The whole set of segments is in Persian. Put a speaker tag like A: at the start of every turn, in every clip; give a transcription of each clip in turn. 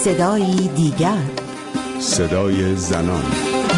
A: صدایی دیگر،
B: صدای زنان.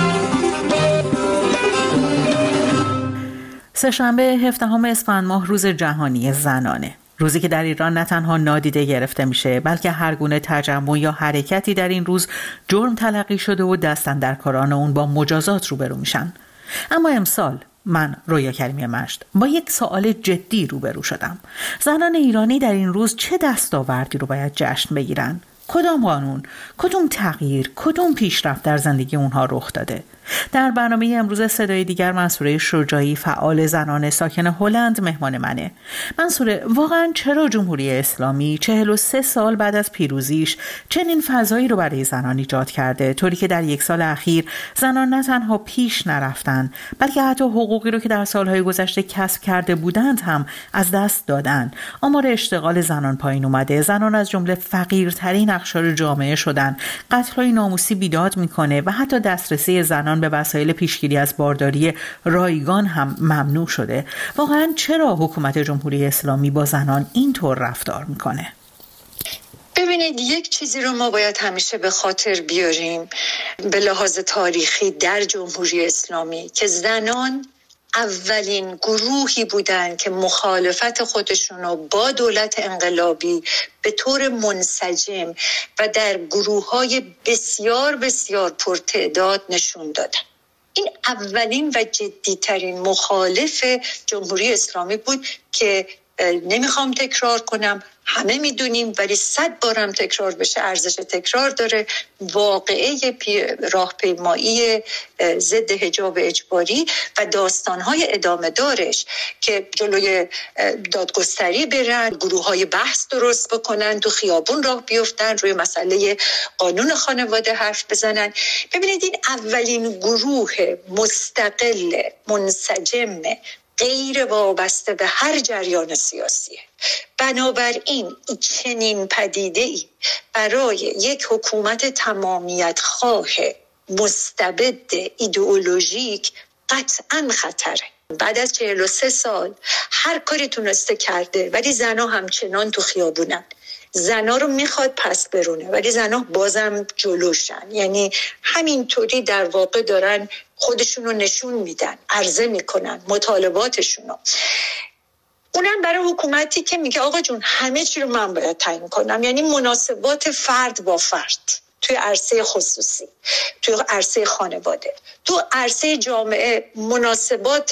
C: سه‌شنبه 17 اسفند ماه روز جهانی زنانه. روزی که در ایران نه تنها نادیده گرفته میشه، بلکه هر گونه تجمع یا حرکتی در این روز جرم تلقی شده و دست‌اندرکاران اون با مجازات روبرو میشن. اما امسال من رویا کریمی مشت با یک سوال جدی روبرو شدم. زنان ایرانی در این روز چه دستاوردی رو باید جشن بگیرن؟ کدام قانون، کدام تغییر، کدام پیشرفت در زندگی اونها رخ داده؟ در برنامه امروز صدای دیگر منصوره شجاعی، فعال زنان ساکن هلند، مهمان منه. منصوره، واقعا چرا جمهوری اسلامی 43 سال بعد از پیروزیش چنین فضایی رو برای زنان ایجاد کرده، طوری که در یک سال اخیر زنان نه تنها پیش نرفتن، بلکه حتی حقوقی رو که در سالهای گذشته کسب کرده بودند هم از دست دادن؟ آمار اشتغال زنان پایین اومده، زنان از جمله فقیرترین اقشار جامعه شدن، قتل‌های ناموسی بیداد میکنه و حتی دسترسی زنان به وسایل پیشگیری از بارداری رایگان هم ممنوع شده. واقعا چرا حکومت جمهوری اسلامی با زنان اینطور رفتار میکنه؟
D: ببینید، یک چیزی رو ما باید همیشه به خاطر بیاریم به لحاظ تاریخی در جمهوری اسلامی، که زنان اولین گروهی بودن که مخالفت خودشون رو با دولت انقلابی به طور منسجم و در گروه‌های بسیار بسیار پرتعداد نشون دادن. این اولین و جدیترین مخالف جمهوری اسلامی بود که نمیخوام تکرار کنم، همه میدونیم، ولی 100 بارم تکرار بشه ارزش تکرار داره. واقعه راهپیمایی ضد حجاب اجباری و داستانهای ادامه دارش که جلوی دادگستری برن، گروه‌های بحث درست بکنن، تو خیابون راه بیفتن، روی مسئله قانون خانواده حرف بزنن. ببینید، این اولین گروه مستقل، منسجم، غیر وابسته به هر جریان سیاسیه. بنابراین چنین پدیده‌ای برای یک حکومت تمامیت خواه مستبد ایدئولوژیک قطعاً خطره. بعد از 43 سال هر کاری تونسته کرده، ولی زنها همچنان تو خیابونن. زنها رو میخواد پس برونه، ولی زنها بازم جلوشن. یعنی همینطوری در واقع دارن خودشون رو نشون میدن، عرضه میکنن مطالباتشون رو. اونم برای حکومتی که میگه آقا جون همه چی رو من باید تعیین کنم، یعنی مناسبات فرد با فرد توی عرصه خصوصی، توی عرصه خانواده، تو عرصه جامعه، مناسبات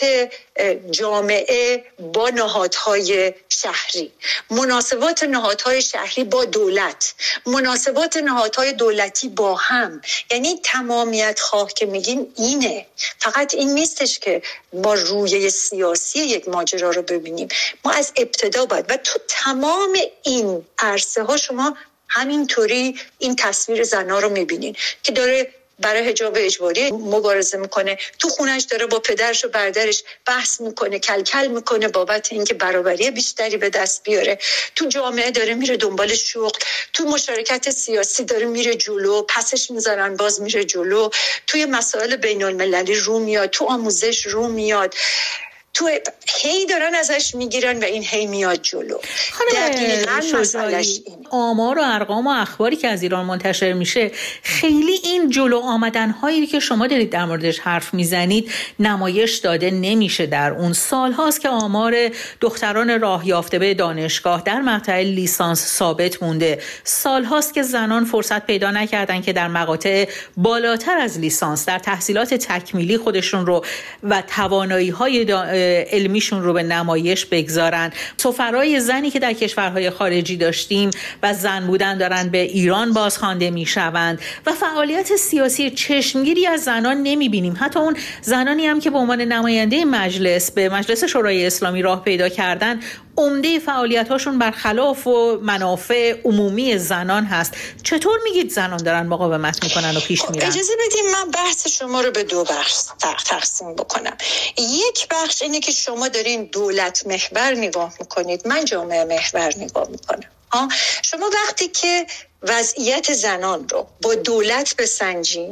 D: جامعه با نهادهای شهری، مناسبات نهادهای شهری با دولت، مناسبات نهادهای دولتی با هم. یعنی تمامیت خواه که میگیم اینه. فقط این نیستش که ما رویه سیاسی یک ماجرا رو ببینیم، ما از ابتدا باید و تو تمام این عرصه ها شما همینطوری این تصویر زنها رو میبینین که داره برای حجاب اجباری مبارزه میکنه، تو خونش داره با پدرش و برادرش بحث میکنه، کلکل میکنه بابت اینکه برابری بیشتری به دست بیاره، تو جامعه داره میره دنبال شغل، تو مشارکت سیاسی داره میره جلو، پسش میذارن باز میره جلو، توی مسائل بین المللی رو میاد، تو آموزش رو میاد، تو هی دارن ازش میگیرن و این هی میاد جلو.
C: دقیقاً مسئله‌اش اینه. آمار و ارقام و اخباری که از ایران منتشر میشه خیلی این جلو آمدن هایی که شما دارید در موردش حرف میزنید نمایش داده نمیشه. در اون سال هاست که آمار دختران راه یافته به دانشگاه در مقطع لیسانس ثابت مونده. سال هاست که زنان فرصت پیدا نکردن که در مقاطع بالاتر از لیسانس در تحصیلات تکمیلی خودشون رو و توانایی های علمیشون رو به نمایش بگذارن. سفرای زنی که در کشورهای خارجی داشتیم و زن بودن دارن به ایران بازخوانده میشوند و فعالیت سیاسی چشمگیری از زنان نمیبینیم. حتی اون زنانی هم که به عنوان نماینده مجلس به مجلس شورای اسلامی راه پیدا کردن، عمده فعالیت‌هاشون برخلاف و منافع عمومی زنان هست. چطور میگید زنان دارن مقاومت میکنن و پیش میرن؟
D: اجازه بدید من بحث شما رو به دو بخش تقسیم بکنم. یک بخش اینه که شما دارین دولت محور نگاه میکنید، من جامعه محور نگاه میکنم. شما وقتی که وضعیت زنان رو با دولت بسنجین،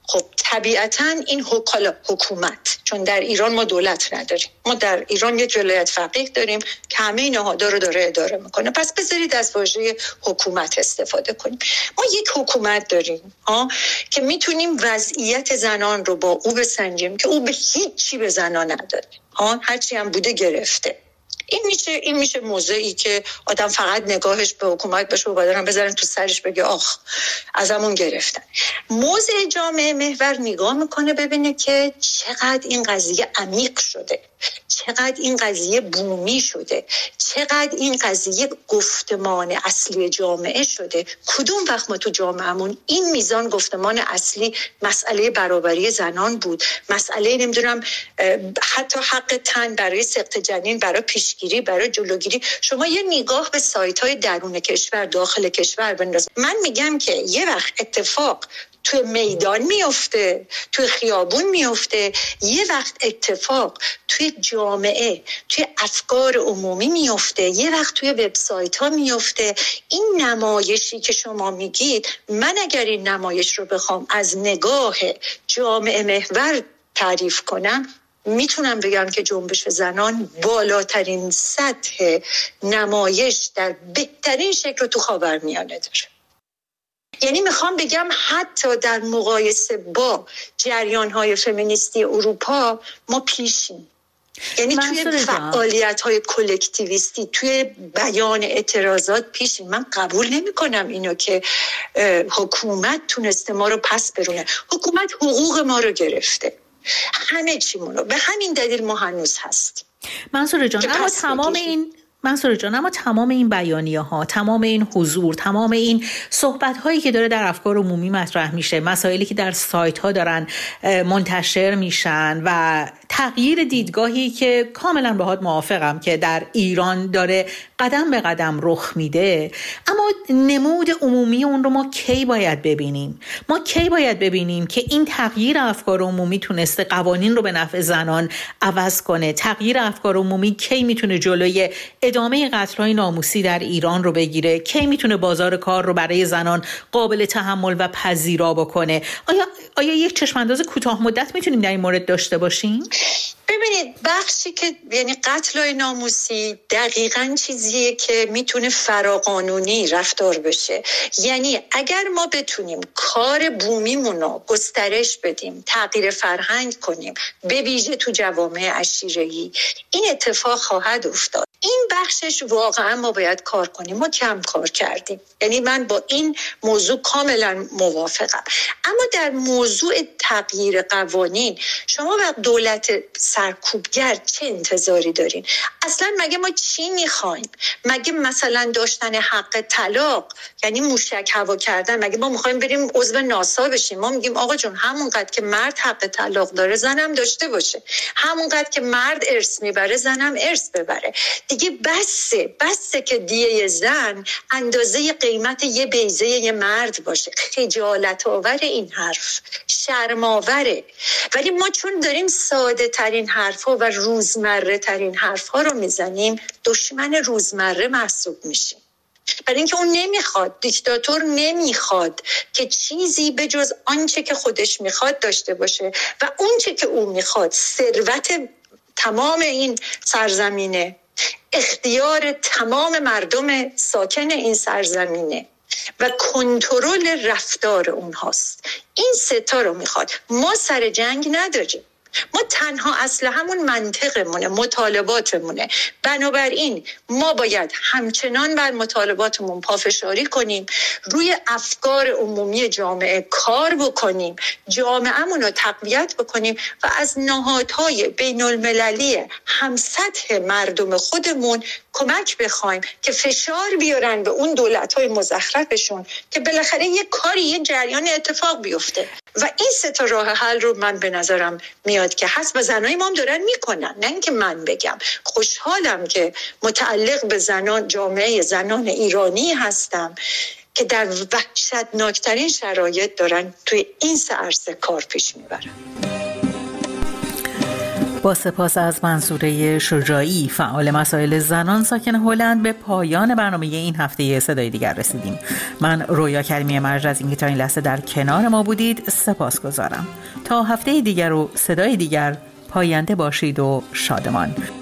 D: خب طبیعتاً این حکومت، چون در ایران ما دولت نداریم، ما در ایران یک ولایت فقیه داریم که همه نهادها رو داره اداره میکنه، پس بذارید از واژه حکومت استفاده کنیم. ما یک حکومت داریم که میتونیم وضعیت زنان رو با او بسنجیم که او به هیچی به زنان نداره، هرچی هم بوده گرفته. این میشه موضعی که آدم فقط نگاهش به حکومت بشه و بعدن بذارن تو سرش بگه آخ ازمون گرفتن. موضع جامعه محور نگاه میکنه ببینه که چقدر این قضیه عمیق شده، چقدر این قضیه بومی شده، چقدر این قضیه گفتمان اصلی جامعه شده. کدوم وقت ما تو جامعهمون این میزان گفتمان اصلی مسئله برابری زنان بود، مسئله نمیدونم حتی حق تن برای سقط جنین، برای پیشگیری، برای جلوگیری. شما یه نگاه به سایت‌های درون کشور، داخل کشور بنداز. من میگم که یه وقت اتفاق توی میدان میفته، توی خیابون میفته، یه وقت اتفاق توی جامعه، توی افکار عمومی میفته، یه وقت توی وبسایت ها میفته. این نمایشی که شما میگید، من اگر این نمایش رو بخوام از نگاه جامعه محور تعریف کنم، میتونم بگم که جنبش زنان بالاترین سطح نمایش در بهترین شکل تو خاورمیانه داره. یعنی میخوام بگم حتی در مقایسه با جریان‌های فمینیستی اروپا ما پیشیم. یعنی توی فعالیت‌های کلکتیویستی، توی بیان اعتراضات پیشیم. من قبول نمی‌کنم اینو که حکومت تونسته ما رو پس برونه. حکومت حقوق ما رو گرفته، همه چیمونو. به همین دلیل ما هنوز هستیم.
C: منصور جان، اما تمام این بیانیه ها، تمام این حضور، تمام این صحبت هایی که داره در افکار عمومی مطرح میشه، مسائلی که در سایت ها دارن منتشر میشن و تغییر دیدگاهی که کاملا باهات موافقم که در ایران داره قدم به قدم رخ میده، اما نمود عمومی اون رو ما کی باید ببینیم؟ ما کی باید ببینیم که این تغییر افکار عمومی تونسته قوانین رو به نفع زنان عوض کنه؟ تغییر افکار عمومی کی میتونه جلوی ادامه قتل‌های ناموسی در ایران رو بگیره؟ کی میتونه بازار کار رو برای زنان قابل تحمل و پذیرا بکنه؟ آیا یک چشمانداز کوتاه مدت میتونیم در این مورد داشته باشیم؟
D: ببینید، بخشی که یعنی قتل ناموسی دقیقاً چیزیه که میتونه فراقانونی رفتار بشه. یعنی اگر ما بتونیم کار بومیمون رو گسترش بدیم، تغییر فرهنگ کنیم، به ویژه تو جوامع عشیره‌ای، این اتفاق خواهد افتاد. این بخشش واقعا ما باید کار کنیم. ما کم کار کردیم. یعنی من با این موضوع کاملا موافقم. اما در موضوع تغییر قوانین، شما وقت دولت سرکوبگر چه انتظاری دارین؟ اصلا مگه ما چی میخوایم؟ مگه مثلا داشتن حق طلاق یعنی موشک هوا کردن؟ مگه ما میخوایم بریم عضو ناسا بشیم؟ ما میگیم آقا جون همونقدر که مرد حق طلاق داره زنم داشته باشه، همونقدر که مرد ارث میبره زنم ارث ببره. دیگه بسه که دیه زن اندازه قیمت یه بیضه یه مرد باشه. خجالت آور این حرف، شرم آوره. ولی ما چون داریم ساده ترین حرفا و روزمره ترین حرفا رو میزنیم، دشمن روزمره محسوب میشیم. برای اینکه اون نمیخواد، دیکتاتور نمیخواد که چیزی به جز آنچه که خودش میخواد داشته باشه و اونچه که اون میخواد ثروت تمام این سرزمینه، اختیار تمام مردم ساکن این سرزمینه و کنترل رفتار اونهاست. این ستا رو میخواد. ما سر جنگ نداریم. ما تنها اسلحه‌مون منطقمونه، مطالباتمونه. بنابراین ما باید همچنان بر مطالباتمون پافشاری کنیم، روی افکار عمومی جامعه کار بکنیم، جامعه‌مون رو تقویت بکنیم و از نهادهای بین المللی همسطح مردم خودمون کمک بخوایم که فشار بیارن به اون دولت‌های مزخرفشون که بالاخره یه کاری، یه جریان اتفاق بیفته. و این سه تا راه حل رو من به نظرم میاد که هست و زنای ما هم دارن میکنن، نه اینکه من بگم. خوشحالم که متعلق به زنان، جامعه زنان ایرانی هستم که در وحشتناکترین شرایط دارن توی این سه عرصه کار پیش میبرن.
C: با سپاس از منصوره شجاعی، فعال مسائل زنان ساکن هلند، به پایان برنامه این هفته صدای دیگر رسیدیم. من رویا کریمی مرج از اینکه تا این لحظه در کنار ما بودید سپاسگزارم. تا هفته دیگر و صدای دیگر، پاینده باشید و شادمان.